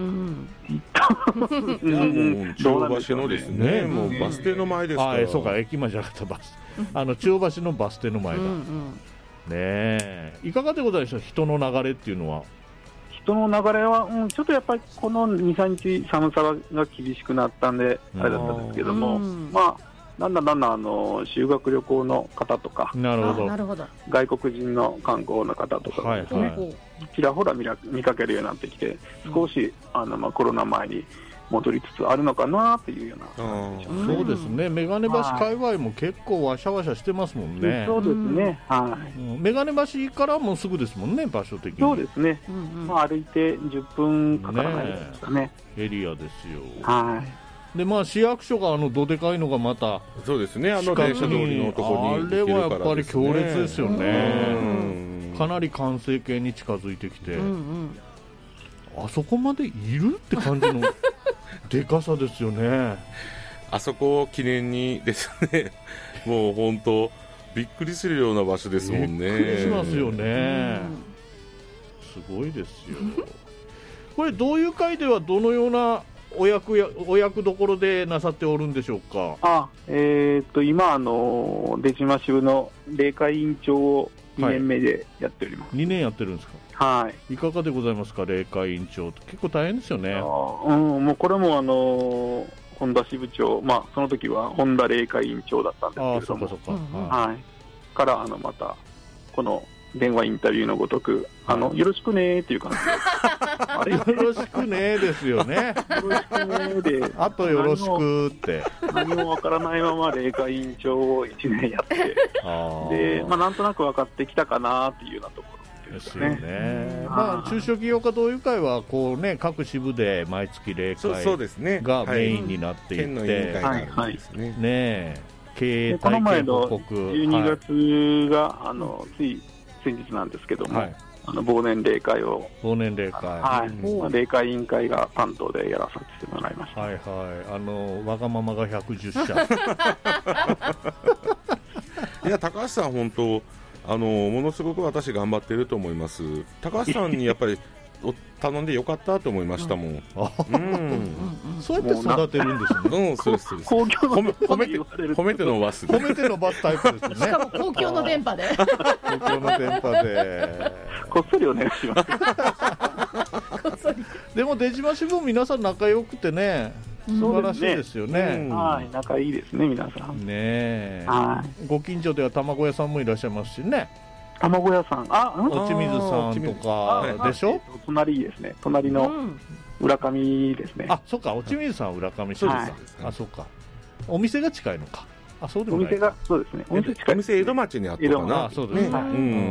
いやもう中央橋のですね、もうバス停の前ですから。 あ、そうか、駅前じゃなかった、バスあの中央橋のバス停の前だ、うんうん、ねえ、いかがでございました、人の流れっていうのは。 人の流れは、うん、ちょっとやっぱりこのに、さんにち寒さが厳しくなったんであれだったんですけども、まあだんだんだんだんあの修学旅行の方とか、 なるほど、 なるほど、 外国人の観光の方とかですね、はいはい、ちらほら見ら見かけるようになってきて、少しあの、まあ、コロナ前に戻りつつあるのかなっていうような、 うん、そうですね、眼鏡橋界隈も結構わしゃわしゃしてますもんね。 そうですね、はい、 うん、眼鏡橋からもすぐですもんね、場所的に。 そうですね、うんうん、まあ、歩いてじゅっぷんかからないですかね、 エリアですよ。 はい。 で、まあ、市役所があのどでかいのがまた、 そうですね、あの電車通りのところに、 あれはやっぱり強烈ですよね。かなり完成形に近づいてきて、うんうん、あそこまでいるって感じのでかさですよね。 あそこを記念にですね、もう本当びっくりするような場所ですもんね。 びっくりしますよね、うん、すごいですよこれ同友会ではどのようなお役やお役どころでなさっておるんでしょうか。 あ、えー、と今あの出島支部の霊会委員長をにねんめでやっております、 はい、にねんやってるんですか。 はい。 いかがでございますか、霊会委員長って結構大変ですよね。 あ、うん、もうこれもあの本田支部長、まあその時は本田霊会委員長だったんですけれども、あ、そうかそうか、はい、からあのまたこの電話インタビューのごとく、あのよろしくねーっていう感じであれよろしくねーですよね。 よろしくねーで、 あとよろしくって何もわからないまま霊会委員長をいちねんやってで、まあ、なんとなく分かってきたかなっていうようなところですよね。 ですよね。まあ、中小企業家同友会はこう、ね、各支部で毎月霊会がメインになっていって、経営体験報告、 じゅうにがつが、はい、あのつい先日なんですけども、はい、あの忘年霊会を忘年霊会、 はい、まあ、霊会委員会が担当でやらさせてもらいました。 はいはい、あのわがままがひゃくじゅっしゃいや、高橋さん本当あのものすごく私頑張ってると思います。高橋さんにやっぱり頼んでよかったと思いましたもん、うん、 そうやって育てるんですね。 うん、そうですそうです。 公共の褒めて褒めて伸ばす褒めて伸ばすタイプですね。 しかも公共の電波で公共の電波でこっそりお願いしますこっそり。 でも出島支部皆さん仲良くてね、素晴らしいですよね。 うん、はい、仲いいですね皆さんね。 はい、 ご近所では卵屋さんもいらっしゃいますしね。 卵屋さん、あ、うん、 落水さんとかでしょ。 隣ですね、隣の浦上ですね。 あ、そっか、落水さん浦上市です、はい、あ、そっか、お店が近いのか。あ、そうでもない。 お店が、そうですね、お店近い。 お店江戸町にあったかな。 あ、そうですね、 うん、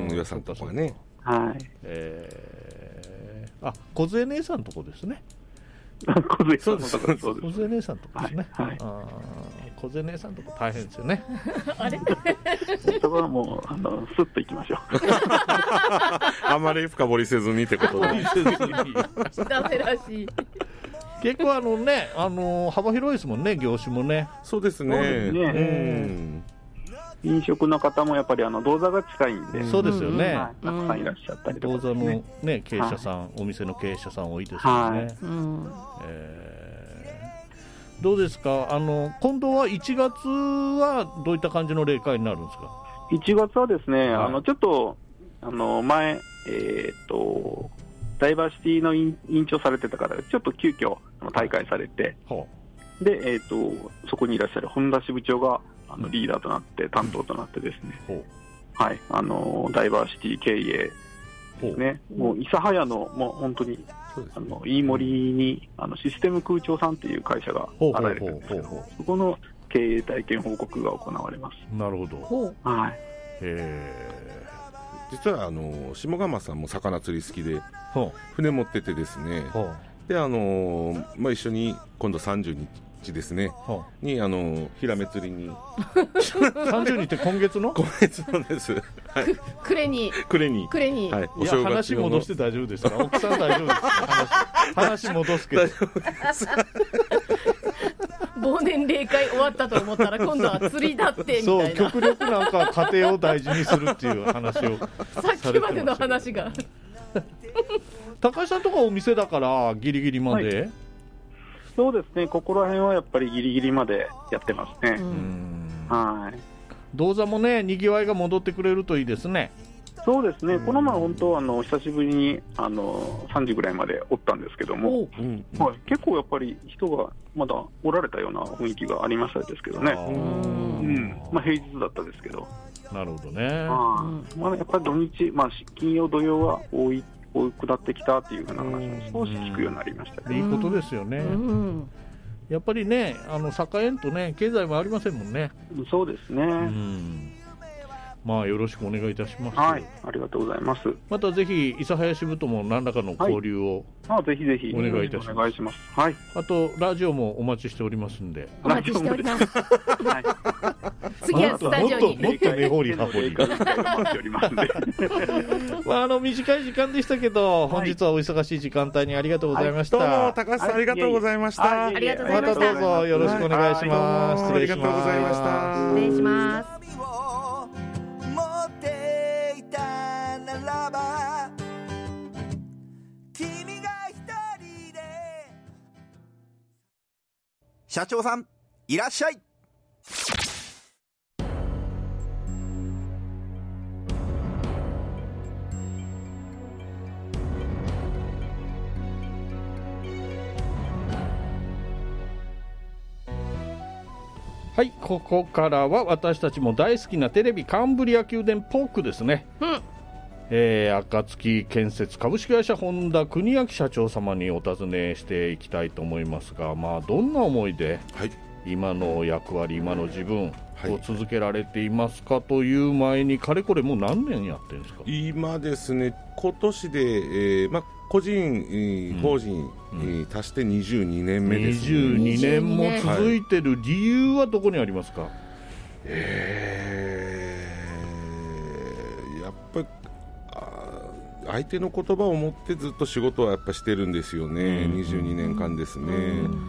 浦さんとかね。 はい。 えー、あ、小杖姉さんとこですね。 小杖さんのとこ、そうです。 小杖姉さんとこですね。 はい。 あ、小杖姉さんとこ大変ですよね。 あれそこはもうあのスッと行きましょうあまり深掘りせずにってことでダメらしい。 結構あのね、あの幅広いですもんね、業種もね。 そうですね。 そうですね、うん飲食の方もやっぱりあの銅座が近いんで、 そうですよね、 はい、たくさんいらっしゃったりとか、 銅座の、ね、経営者さん、はい、お店の経営者さん多いですよね、はい、うん、えー、どうですか、あの今度はいちがつはどういった感じの例会になるんですか。 いちがつはですね、はい、あのちょっとあの前、えー、とダイバーシティの委員長されてた方がちょっと急遽大会されて、はあ、で、えー、とそこにいらっしゃる本田支部長があのリーダーとなって担当となってですね、うん、はい、あのダイバーシティ経営ですね、もう諫早のもう本当にあの飯森にあのシステム空調さんっていう会社があられるんですけど、そこの経営体験報告が行われます。 なるほど。 はい。 へー。実はあの下釜さんも魚釣り好きで船持っててですね、であの、まあ、一緒に今度さんじゅうにちですね、にあのヒラメ釣りにさんじゅうにちって今月の今月のです、はい、 くれにくれにくれに、 はい、 いや話戻して大丈夫ですか？奥さん大丈夫ですか？話, 話戻すけど忘年例会終わったと思ったら今度は釣りだってみたいな。 そう極力なんか家庭を大事にするっていう話をさっきまでの話が高橋さんとかお店だからギリギリまで、はい、 そうですね、ここら辺はやっぱりギリギリまでやってますね。うん、はい。 銅座もね、にぎわいが戻ってくれるといいですね。 そうですね、この前本当あの久しぶりにあのさんじぐらいまでおったんですけども、うんはい、結構やっぱり人がまだおられたような雰囲気がありましたですけどね。うん、まあ、平日だったですけど。 なるほどね。 あ、まあ、やっぱり土日、まあ、金曜土曜は多い多くなってきたっていうふうな話も少し聞くようになりましたね。 いいことですよね。うん、やっぱりね、あの栄えんとね、経済もありませんもんね。 そうですね。うん、 まあよろしくお願いいたします。 はい、ありがとうございます。 またぜひ諫早支部とも何らかの交流を、 はい、あぜひぜひお願いいたします。 お願いします。はい。 あとラジオもお待ちしておりますんで。 お待ちしております。はい。次はスタジオにもっと根掘り葉掘り。まああの短い時間でしたけど、本日はお忙しい時間帯にありがとうございました。 はい、どうも高橋さんありがとうございました。 ありがとうございました。 またどうぞよろしくお願いします。 ありがとうございました。 失礼します。 社長さんいらっしゃい。 はい、ここからは私たちも大好きなテレビカンブリア宮殿ポークですね。うん、えー、暁建設株式会社本田邦明社長様にお尋ねしていきたいと思いますが、まあ、どんな思いで今の役割、今の自分を続けられていますかという前に、かれこれもう何年やってるんですか？ 今ですね、今年で、えーまあ、個人、うん、法人、うん、足してにじゅうにねんめです、ね、 にじゅうにねんも続いてる理由はどこにありますか？ えー、やっぱり相手の言葉を持ってずっと仕事はやっぱしてるんですよね、うん、にじゅうにねんかんですね、うん、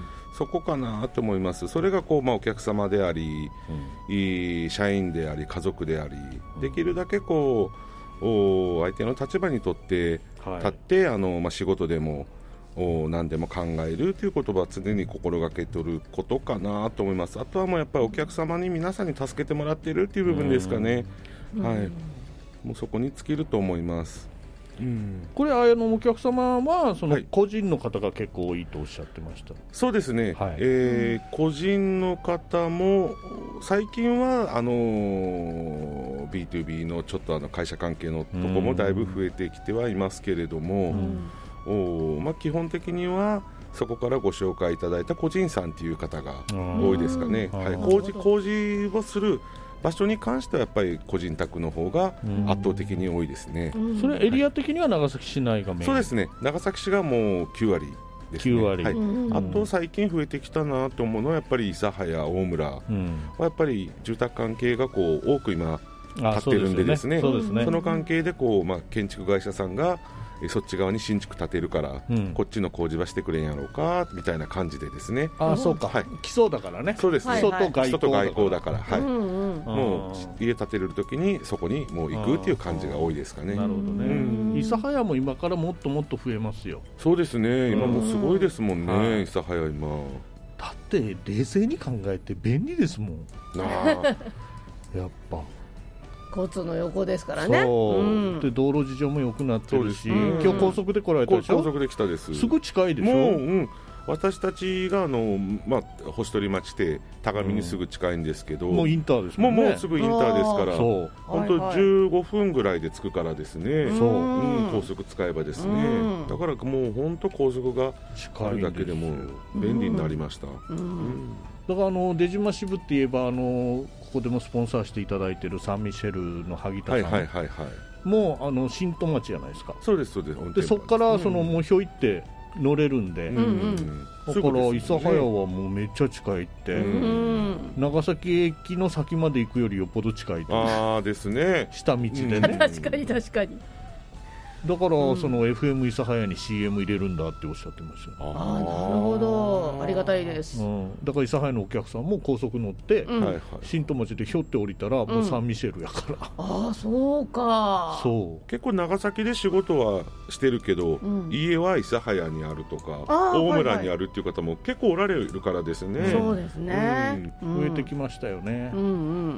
そこかなと思います。それがこう、まあ、お客様であり、うん、いい社員であり家族であり、うん、できるだけこうお相手の立場にとって立って、はい、あのまあ、仕事でもお何でも考えるという言葉は常に心がけとることかなと思います。あとはもうやっぱりお客様に皆さんに助けてもらっているという部分ですかね、うん、はい、もうそこに尽きると思います。 うん、これあのお客様はその個人の方が結構多いとおっしゃってました。はい、 そうですね、はい、えー、個人の方も最近はあのー、ビーツービー のちょっとあの会社関係のとこもだいぶ増えてきてはいますけれども、うん、おまあ、基本的にはそこからご紹介いただいた個人さんという方が多いですかね。はい、工事、工事をする場所に関してはやっぱり個人宅の方が圧倒的に多いですね。 うん、それエリア的には長崎市内がメイン、 そうですね、長崎市がもうきゅうわりですね。きゅうわり、はい、うん、あと最近増えてきたなと思うのはやっぱり諫早、大村はやっぱり住宅関係がこう多く今建ってるんでですね、その関係でこう、まあ、建築会社さんがそっち側に新築建てるから、うん、こっちの工事はしてくれんやろうかみたいな感じでですね。 ああ、そうか、はい、基礎だからね。 そうですね、 基礎と外交だから、 外交だから、はい、うんうん、もう家建てるときにそこにもう行くっていう感じが多いですかね。 なるほどね。諫早も今からもっともっと増えますよ。 そうですね、今もうすごいですもんね、諫早今。 だって冷静に考えて便利ですもん。あやっぱ交通の横ですからね。 そう、うん、で道路事情も良くなってるし、うん、今日高速で来られたでしょ。 高速で来たです。 すぐ近いでしょ。 もう、うん、 私たちがあの、まあ、星取町って田上にすぐ近いんですけど、 うん、もうインターですもんね。 もう、もうすぐインターですから、本当じゅうごふんぐらいで着くからですね、 そう、 うん、高速使えばですね、だからもう本当高速があるだけでも便利になりました。うんうん、 だからあの出島支部って言えばあのここでもスポンサーしていただいているサンミシェルの萩田さん、はいはいはいはい、もうあの新戸町じゃないですか。 そうですそうです。 でそこからその、うん、もうひょいって乗れるんで、うんうん、だから諫早はもうめっちゃ近いって、うん、長崎駅の先まで行くよりよっぽど近いって。 ああですね。 下道でね、 うん、確かに確かに。 だから、うん、その エフエム 諫早に シーエム 入れるんだっておっしゃってました。 ああ、なるほど、ありがたいです、 うん、だから諫早のお客さんも高速乗って、うん、新戸町でひょって降りたら、うん、もうサンミシェルやから、 ああそうか。 そう結構長崎で仕事はしてるけど、うん、家は諫早にあるとか大村にあるっていう方も結構おられるからですね、はいはい、そうですね、 うん、増えてきましたよね、 うんうん、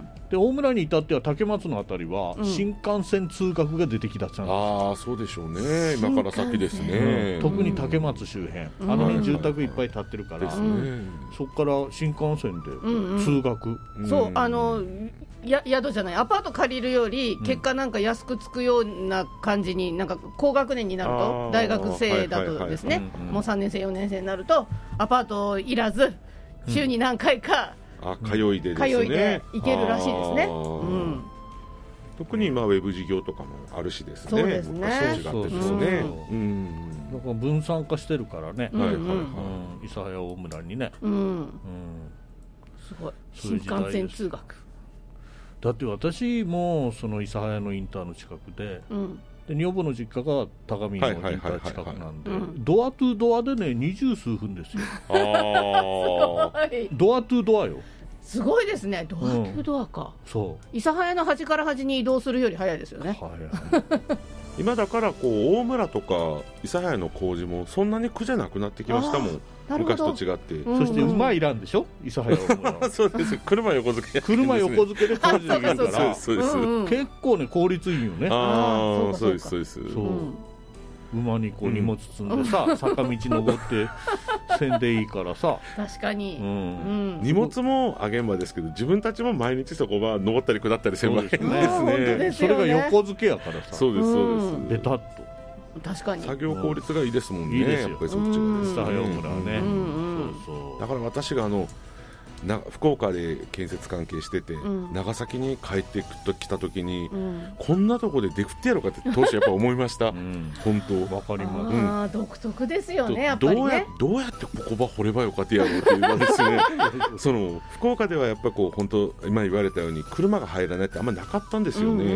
で大村に至っては竹松のあたりは新幹線通学が出てきたってたんです、 うん、ああそうでしょうね。今から先ですね、 うん、特に竹松周辺、うん、あの辺住宅いっぱい建ってるから、うん、そこから新幹線で通学、 うんうん、そうあのや宿じゃないアパート借りるより結果なんか安くつくような感じに、なんか高学年になると大学生だとですね、もうさんねん生よねん生になるとアパートいらず週に何回か、 うん、あ通いでですね、 通いで行けるらしいですね。うん、 特に今ウェブ事業とかもあるしですね。 そうですね。 昔と違ってですね。うん。 だから分散化してるからね。はいはいはい。諫早大村にね。うん。うん、 すごい。新幹線通学。 だって私もその諫早のインターの近くで、うん、で女房の実家が高見のインター近くなんで、ドアトゥドアでね二十数分ですよ。ああ。ドアトゥドアよ。 すごいですね。ドアトゥドアか、 うん、そう諫早の端から端に移動するより早いですよね。 今だからこう大村とか諫早の工事もそんなに苦じゃなくなってきましたもん。昔と違って、 うんうん、そして馬いらんでしょ諫早大村そうです車横付け、ね、 車横付けで工事できるからそうです、うんうん、 結構ね効率いいよね。 ああそうですそうです、 そう、うん馬にこう荷物積んでさ、うん、坂道登ってせんでいいからさ確かに、うんうん、荷物もあげんばですけど自分たちも毎日そこは登ったり下ったりせんばいいんですね。 ですね。それが横付けやからさ。 そうですそうです、うん、 ベタッと確かに作業効率がいいですもんね。 いいですよやっぱりそっちがですね。 諫早大村はね、うんうん、そうそうだから私があのな福岡で建設関係してて、うん、長崎に帰ってきた時に、うん、こんなとこでデフってやろうかって当初やっぱ思いました、うん、本当わかります、 あ、うん、独特ですよねやっぱりね。 どうや、どうやってここば掘ればよかってやろうっていうのですねその福岡ではやっぱこう本当今言われたように車が入らないってあんまりなかったんですよね、うんうんうんうん、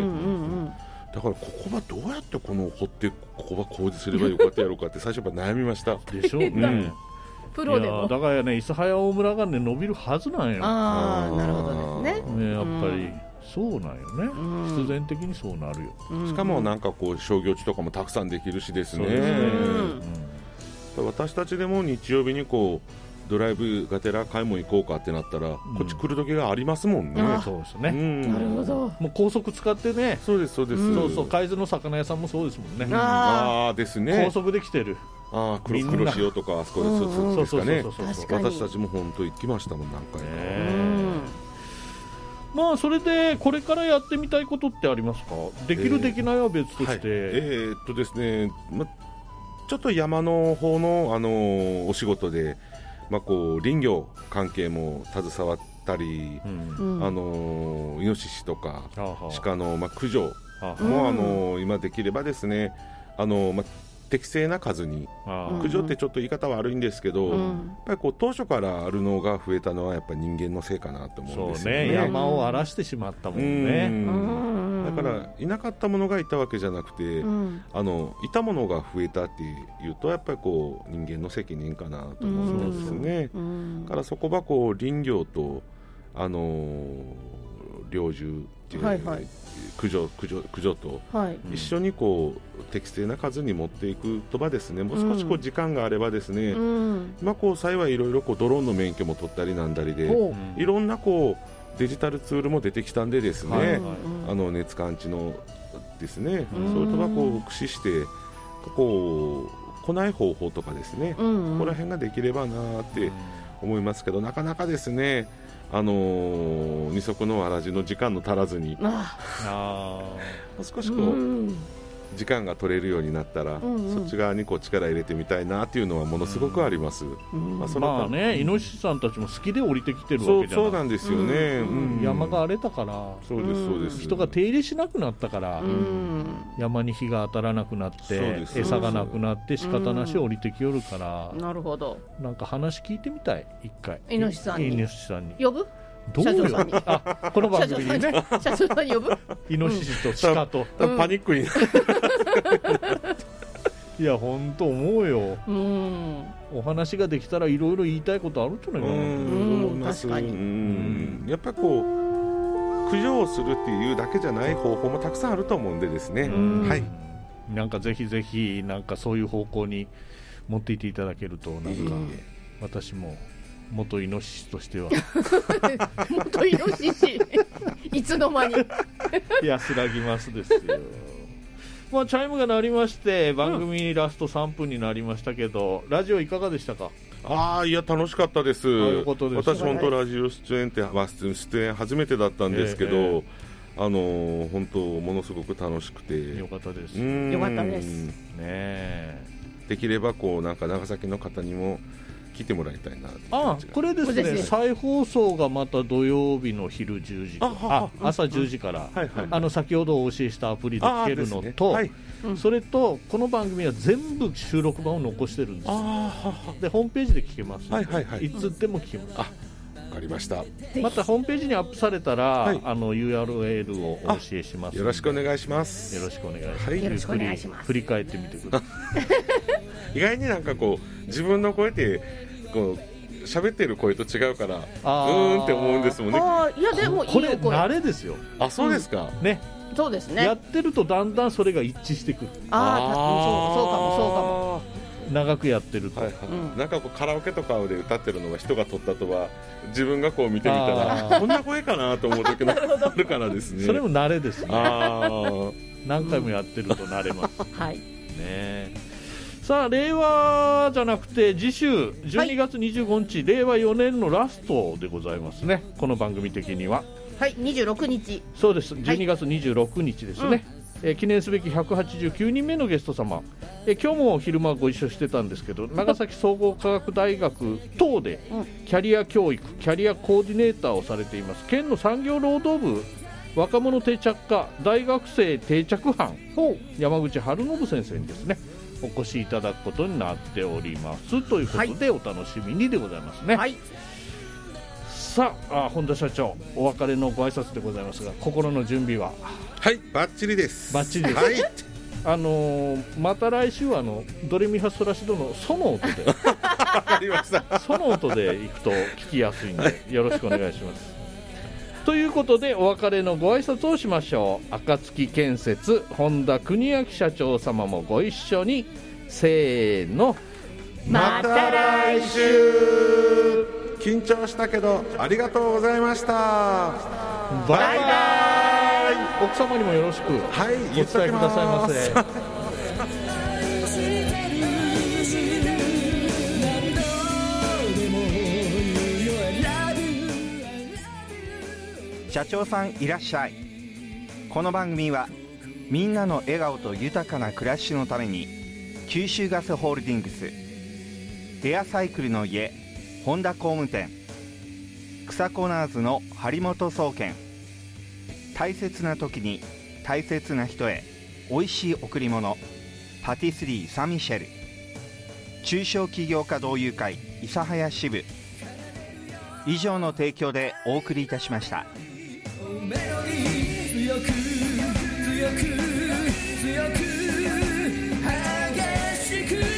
だからここはどうやってこの掘ってここは工事すればよかったやろうかって最初やっぱ悩みましたでしょう、うんプロでもだからね諫早大村がね伸びるはずなんよ。 ああなるほどですね。 ねやっぱりそうなんよね、うん、必然的にそうなるよ、 うん、しかもなんかこう商業地とかもたくさんできるしですね、 そうですね、 うん、私たちでも日曜日にこうドライブがてら買い物行こうかってなったら、うん、こっち来る時がありますもんね、 うん、そうですね、うん、 なるほど。 もう高速使ってね。 そうですそうです、うん、 そうそう海津の魚屋さんもそうですもんね。 ああですね。 高速できてる。 ああ黒黒潮とかあそこでそうですかね。私たちも本当行きましたもん何回か、 ね、まあそれでこれからやってみたいことってありますか。できる、えー、できないは別として、はい、 えー、っとですね、ま、ちょっと山の方の、あのー、お仕事で、まあ、こう林業関係も携わったり、うん、あのー、イノシシとか鹿の、まあ、駆除も、あのー、今できればですね、あのーまあ適正な数に駆除ってちょっと言い方悪いんですけど、うん、やっぱりこう当初からあるのが増えたのはやっぱり人間のせいかなと思うんですよね。 そうね、山を荒らしてしまったもんね。 うんだからいなかったものがいたわけじゃなくて、うん、あのいたものが増えたっていうとやっぱりこう人間の責任かなと思うんですね。うん、だからそこはこう林業とあのー、猟銃っていう、はいはい、駆除、駆除、駆除と一緒にこう適正な数に持っていくとばですね、もう少しこう時間があればですね、うん、今こう幸いいろいろこうドローンの免許も取ったりなんだりで、うん、いろんなこうデジタルツールも出てきたんでですね、はいはい、あの熱感知のですね、うん、そういうとばこう駆使してこう来ない方法とかですね、うんうん、ここら辺ができればなって思いますけど、なかなかですね、あのー、二足のわらじの時間の足らずにああ少しこう、うん時間が取れるようになったら、うんうん、そっち側にこう力入れてみたいなっていうのはものすごくあります、うんまあそのまあね、イノシシさんたちも好きで降りてきてるわけじゃない。 そう、そうなんですよね、 うんうん、山が荒れたから、 そうですそうです、 人が手入れしなくなったから、うん、山に日が当たらなくなって餌がなくなって仕方なし降りてきよるから、 うん、なるほど。 なんか話聞いてみたい一回イノシシさんにイノシシさんに呼ぶどうよあこの番組にね社長さん呼ぶイノシシと鹿と、 うん、パニックになるいや本当思うよ、うん、お話ができたらいろいろ言いたいことあるんじゃないかな。うんうん確かに、うんやっぱりこう駆除をするっていうだけじゃない方法もたくさんあると思うんでですね、はい、 なんかぜひぜひなんかそういう方向に持っていっていただけるとなんか私も元イノシシとしては元イノシシいつの間に安らぎますですよまあチャイムが鳴りまして番組ラストさんぷんになりましたけど、うん、ラジオいかがでしたか？ ああいや楽しかったです。私本当ラジオ出演って、まあ、出演初めてだったんですけど、えーえー、あのー、本当ものすごく楽しくてよかったです。 よかったですね。 できればこうなんか長崎の方にも来てもらいたいな。 あこれですね、再放送がまた土曜日の昼じゅうじああ朝じゅうじから、はいはい、あの先ほどお教えしたアプリで聞けるのと、ねはい、それとこの番組は全部収録版を残してるんです。あでホームページで聞けます、はいはいはい、いつでも聞けます。あわかりました。 またホームページにアップされたら、はい、あの ユーアールエル をお教えします。 よろしくお願いします。 よろしくお願いします、 はい、よろしくお願いします。 振り返ってみてください意外になんかこう自分の声ってこう喋ってる声と違うからうーんって思うんですもんね。 あいやでもいいこれ慣れですよ。 あそうですか、 うん、ねそうですね。 やってるとだんだんそれが一致してくる。 ああそう、そうかもそうかも長くやってると、はいはいうん、なんかこうカラオケとかで歌ってるのが人が撮ったとは自分がこう見てみたらこんな声かなと思う時もあるからですねそれも慣れですね。あ何回もやってると慣れます、 うん、はいね。さあ令和じゃなくて次週じゅうにがつにじゅうごにち、はい、令和よねんのラストでございますね。この番組的にははいにじゅうろくにちそうです。じゅうにがつにじゅうろくにちですね、はい、えー、記念すべきひゃくはちじゅうきゅうにんめのゲスト様、えー、今日も昼間ご一緒してたんですけど長崎総合科学大学等でキャリア教育キャリアコーディネーターをされています県の産業労働部若者定着課大学生定着班山口春信先生にですねお越しいただくことになっておりますということで、はい、お楽しみにでございますね、はい、さあ、あ本田社長お別れのご挨拶でございますが心の準備は？ はいバッチリです。 バッチリです、はい、あのー、また来週はあのドレミファソラシドのソの音でわかりましたソの音でいくと聞きやすいのでよろしくお願いしますということでお別れのご挨拶をしましょう。暁建設本田邦明社長様もご一緒にせーのまた来週。 緊張したけどありがとうございました。 バイバイ。奥様にもよろしくお伝えくださいませ。 社長さんいらっしゃい。この番組はみんなの笑顔と豊かな暮らしのために九州ガスホールディングス、エアサイクルの家本田工務店、草コナーズの張本総研、大切な時に大切な人へおいしい贈り物パティスリーサンミシェル、中小企業家同友会諫早支部以上の提供でお送りいたしました。メロディー強く強く強く激しく